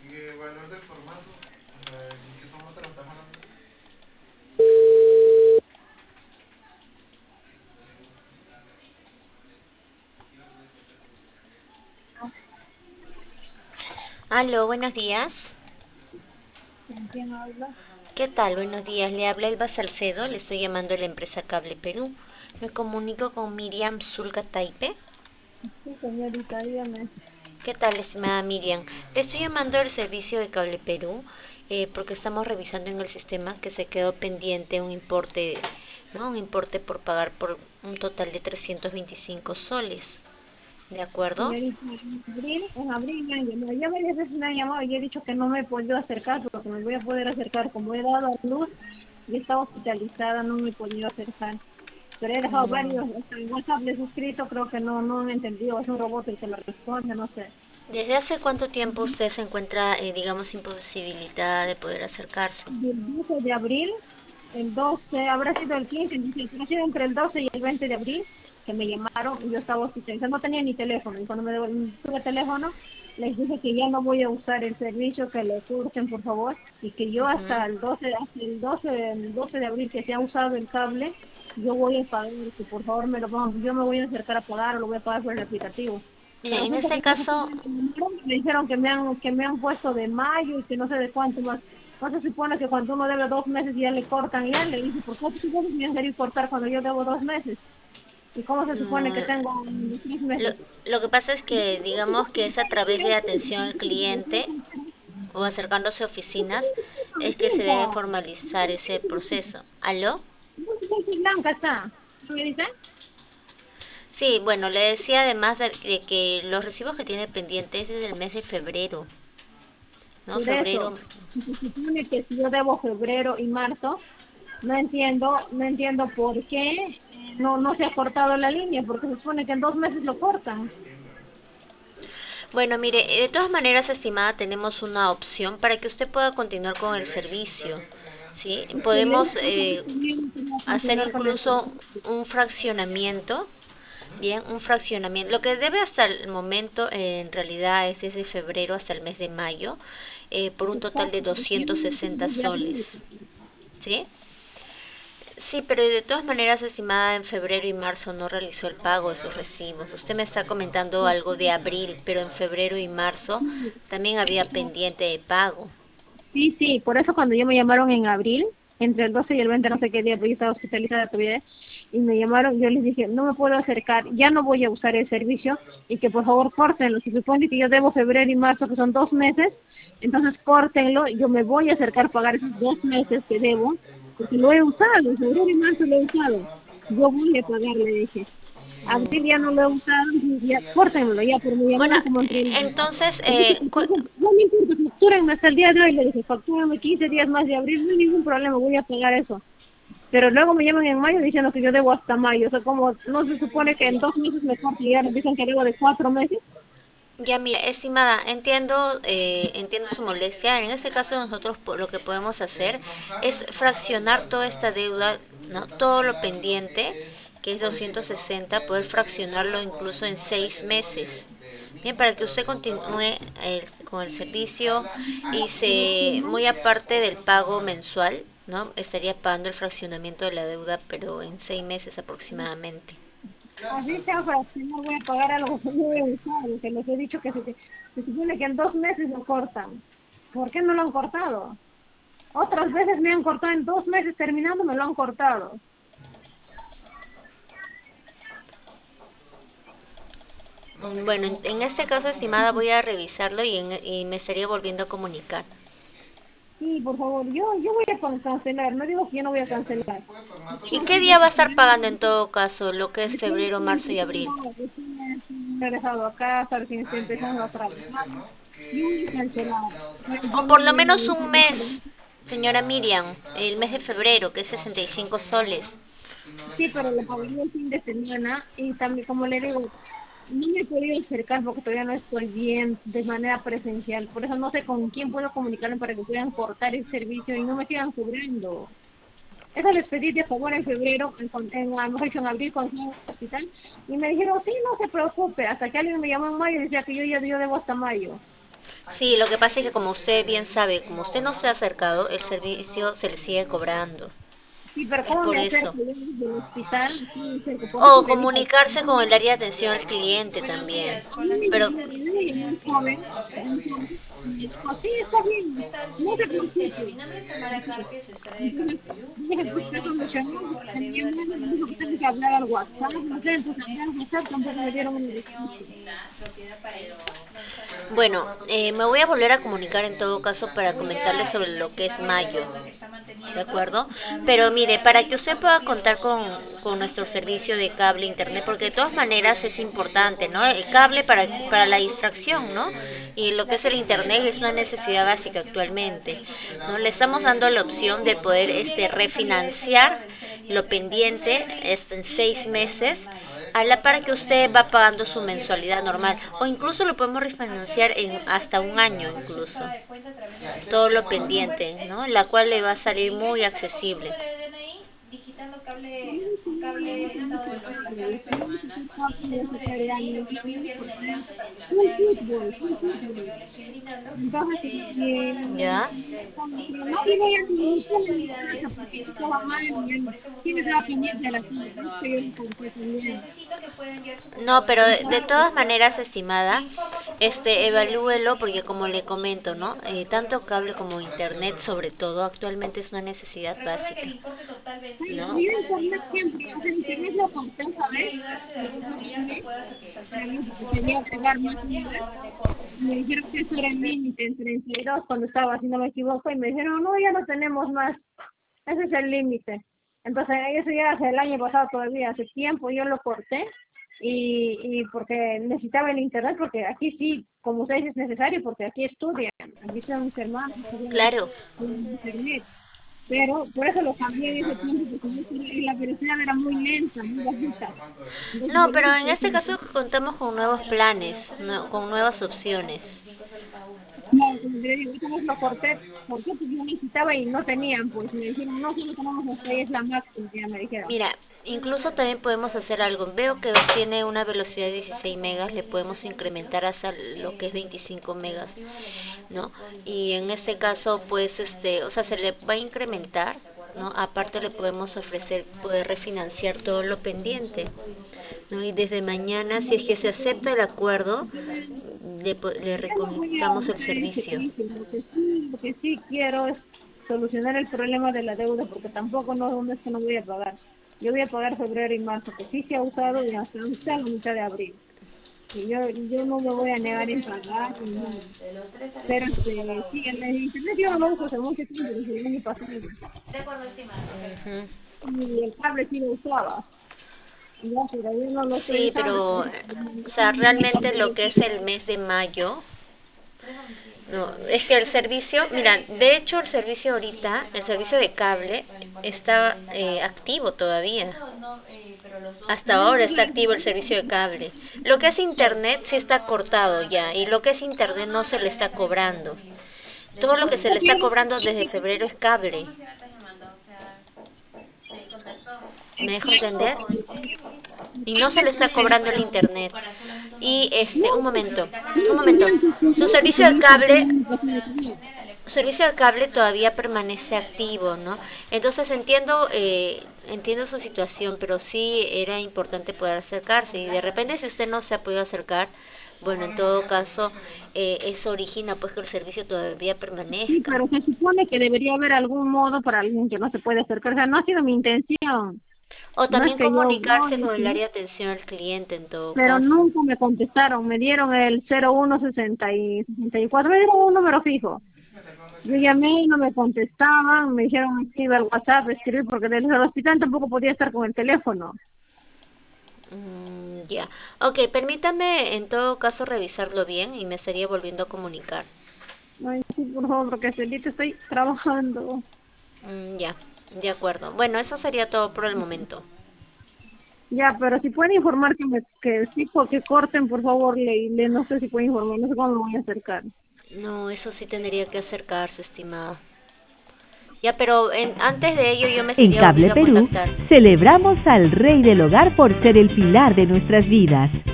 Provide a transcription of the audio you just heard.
Aló, buenos días. ¿Con quién habla? ¿Qué tal? Buenos días. Le habla Elba Salcedo. Le estoy llamando de la empresa Cable Perú. Me comunico con Miriam Zulga Taipe. Sí, señorita, dígame. ¿Qué tal, estimada Miriam? Le estoy llamando del servicio de Cable Perú porque estamos revisando en el sistema que se quedó pendiente un importe, ¿no? Un importe por pagar por un total de 325 soles. ¿De acuerdo? Señorita, en abril me han llamado. Ya varias veces me han llamado y he dicho que no me he podido acercar porque me voy a poder acercar. Como he dado a luz y estaba hospitalizada, no me he podido acercar. Pero he dejado Mm, varios, hasta en WhatsApp les he escrito, creo que no han entendido. Es un robot el que me responde, no sé. ¿Desde hace cuánto tiempo usted se encuentra, digamos, imposibilitada de poder acercarse? Del 12 de abril, el 12, habrá sido el 15, el 18, ha sido entre el 12 y el 20 de abril que me llamaron y yo estaba hospitalizada, no tenía ni teléfono y cuando tuve teléfono les dije que ya no voy a usar el servicio, que lo corten por favor y que yo Ujú. hasta el 12 de abril que se ha usado el cable, yo voy a pagar, que por favor me lo pongan, yo me voy a acercar a pagar o lo voy a pagar por el aplicativo. Mire, Pero en resulta este que cuando caso, me dijeron que me han puesto de mayo y que no sé de cuánto más. No se supone que cuando uno debe 2 meses ya le cortan ya, le dije, ¿por qué tú me han querido cortar cuando yo debo 2 meses? ¿Y cómo se supone que mm, tengo 3 meses? lo que pasa es que digamos que es a través de atención al cliente o acercándose a oficinas es que se debe formalizar ese proceso. ¿Aló? Blanca está. ¿No me dice? Sí, bueno, le decía además de que los recibos que tiene pendientes es desde el mes de febrero, ¿no? Por eso, Febrero. si se supone que si yo debo febrero y marzo, no entiendo por qué no se ha cortado la línea, porque se supone que en 2 meses lo cortan. Bueno, mire, de todas maneras, estimada, tenemos una opción para que usted pueda continuar con el servicio, ¿sí? Que yo Podemos también quería hacer continuar con el incluso servicio. un fraccionamiento. Bien, un fraccionamiento. Lo que debe hasta el momento en realidad es desde febrero hasta el mes de mayo por un total de Exacto, porque yo no 260 entiendo de abril. soles. ¿Sí? Sí, pero de todas maneras, estimada, en febrero y marzo no realizó el pago de sus recibos. Usted me está comentando algo de abril, pero en febrero y marzo también había pendiente de pago. Sí, sí, por eso cuando yo me llamaron en abril, entre el 12 y el 20, no sé qué día, porque yo estaba hospitalizada todavía, y me llamaron, yo les dije, no me puedo acercar, ya no voy a usar el servicio, y que por favor córtenlo. Se supone que yo debo febrero y marzo, que son 2 meses, entonces córtenlo, yo me voy a acercar a pagar esos 2 meses que debo, porque lo he usado, en febrero y marzo lo he usado. Yo voy a pagar, le dije. Abril ya no lo he usado, ya, córtenlo, ya, pero me Bueno, llamaron como entre el entonces, no me importa, factúrenme hasta el día de hoy, le dije, factúrenme 15 días más de abril, no hay ningún problema, voy a pagar eso. Pero luego me llaman en mayo diciendo que yo debo hasta mayo, o sea, como no se supone que en 2 meses me corte y ya me dicen que debo de 4 meses. ya mira, estimada, entiendo su molestia. En este caso nosotros lo que podemos hacer es fraccionar toda esta deuda, ¿no? Todo lo pendiente, que es 260, poder fraccionarlo incluso en 6 meses. Bien, para que usted continúe con el servicio y muy aparte del pago mensual, ¿no? Estaría pagando el fraccionamiento de la deuda, pero en 6 meses aproximadamente. Así sea, para que no voy a pagar algo que no he usado, que les he dicho que se supone que en 2 meses lo cortan. ¿Por qué no lo han cortado? Otras veces me han cortado en 2 meses terminando, me lo han cortado. Bueno, en este caso, estimada, voy a revisarlo y me estaría volviendo a comunicar. Sí, por favor, yo voy a cancelar, no digo que yo no voy a cancelar. ¿Y qué día va a estar pagando en todo caso lo que es febrero, marzo y abril? Me he dejado acá, hasta recién estoy empezando a trabajar. Yo voy a cancelar, pero O yo no por lo voy a menos un decir mes, señora Miriam, el mes de febrero, que es 65 soles. sí, pero lo pagué el fin de semana y también, como le digo, no me he podido acercar porque todavía no estoy bien de manera presencial. Por eso no sé con quién puedo comunicarme para que puedan cortar el servicio y no me sigan cobrando. Eso les pedí de favor en febrero, mejor dicho, en abril cuando fui al hospital, y me dijeron, sí, no se preocupe, hasta que alguien me llamó en mayo y decía que yo ya yo debo hasta mayo. Sí, lo que pasa es que como usted bien sabe, como usted no se ha acercado, el servicio se le sigue cobrando. Sí, pero Es ¿cómo por me eso. acerco? Yo desde el hospital, ¿cómo me acerco? Por eso O le dije, comunicarse con el área de atención al cliente también. Pero y muy joven, y dijo, sí, está bien, no se preocupe. Entonces, dije, pues qué solucionó, porque tenía miedo, me dijo que tengo que hablar al WhatsApp, no sé, entonces hablar al WhatsApp tampoco me dieron una respuesta. bueno, me voy a volver a comunicar en todo caso para comentarles sobre lo que es mayo. ¿De acuerdo? Pero mire, para que usted pueda contar con nuestro servicio de cable internet, porque de todas maneras es importante, ¿no? El cable para la distracción, ¿no? Y lo que es el internet es una necesidad básica actualmente, ¿no? Le estamos dando la opción de poder refinanciar lo pendiente en 6 meses a la par que usted va pagando su mensualidad normal, o incluso lo podemos refinanciar en hasta un año incluso, todo lo pendiente, ¿no? La cual le va a salir muy accesible. De sacar ya mi internet porque es full fútbol, full fútbol. Entonces, ¿Ya? no, yo voy a iniciar en mi casa porque yo estaba mal y sí me estaba pendiente de la tele, por eso yo lo compré también. No, pero de Entonces, todas maneras, estimada, evalúelo porque como le comento, ¿no? Tanto cable como internet, sobre todo, actualmente es una necesidad básica, sí, pero ¿no? yo internet siempre, o sea, internet lo compré, ¿sabes? Lo compré un mes, para mí porque quería agregar más un mes. Me dijeron que eso era el límite en 32 cuando estaba, si no me equivoco, y me dijeron, no, ya no tenemos más, ese es el límite. Entonces, eso ya hace el año pasado todavía, hace tiempo, yo lo corté y porque necesitaba el internet, porque aquí sí, como ustedes es necesario, porque aquí estudian, aquí están mis hermanos, estudian Claro. en internet. Pero por eso lo cambié en ese tiempo, porque la velocidad era muy lenta, muy bajita. Entonces No, le pero dije en que eso este lo caso contamos con nuevos planes, con nuevas opciones. no, como le digo, esa vez lo corté, porque pues yo necesitaba y no tenían, pues me dijeron, no, solo tenemos hasta ahí, es la máxima, ya me dijeron. Mira, incluso también podemos hacer algo. Veo que tiene una velocidad de 16 megas, le podemos incrementar hasta lo que es 25 megas, ¿no? Y en este caso, pues, o sea, se le va a incrementar, ¿no? Aparte le podemos ofrecer poder refinanciar todo lo pendiente, ¿no? Y desde mañana, si es que se acepta el acuerdo, le Yo no voy a recomendamos el usar el servicio. servicio, lo que sí quiero es solucionar el problema de la deuda, porque tampoco no, no es que no voy a pagar. Yo voy a pagar febrero y marzo, que sí se ha usado y hasta la mitad de abril. Y yo no me voy a negar en pagar ni nada. Pero sí, el internet yo no lo uso hace mucho tiempo, desde el año pasado. Ujú. Y el cable sí lo usaba. Ya, pero yo no lo estoy Sí, usando, pero, por eso o sea, me realmente cambié lo de que es chip. el mes de mayo, no, es que el servicio, mira, de hecho el servicio ahorita, el servicio de cable está activo todavía. Hasta ahora está activo el servicio de cable. Lo que es internet sí está cortado ya y lo que es internet no se le está cobrando. Todo lo que se le está cobrando desde febrero es cable. ¿Me dejo entender? Exacto, Y no se le está cobrando el internet. Y no, un no momento. tendrían que Su cobrar porque servicio de yo corté el cable año pasado también. Su servicio de cable todavía permanece activo, ¿no? Entonces entiendo su situación, pero sí era importante poder acercarse. Y de repente si usted no se ha podido acercar, bueno, en todo caso, eso origina pues que el servicio todavía Sí, permanezca. pero se supone que debería haber algún modo para alguien que no se puede acercar. O sea, no ha sido mi intención. O No es también que yo comunicarse voy con el así, área de atención al cliente en todo pero caso. nunca me contestaron. Me dieron el 0160 y 64, me dieron un número fijo. Yo llamé y no me contestaban, me dijeron escribe al WhatsApp, escribir porque desde el hospital tampoco podía estar con el teléfono. Ya. Ok, permítame en todo caso revisarlo bien y me estaría volviendo a comunicar. Ay, sí, por favor, porque hasta ahorita estoy trabajando. Ya, de acuerdo. Bueno, eso sería todo por el momento. Ya, pero si pueden informar que sí, que corten, por favor, no sé si pueden informar, no sé cómo me voy a acercar. No, eso sí tendría que acercarse, estimada. Ya, pero antes de ello yo me En estaría Cable volviendo a Perú contactar. celebramos al Rey del Hogar por ser el pilar de nuestras vidas.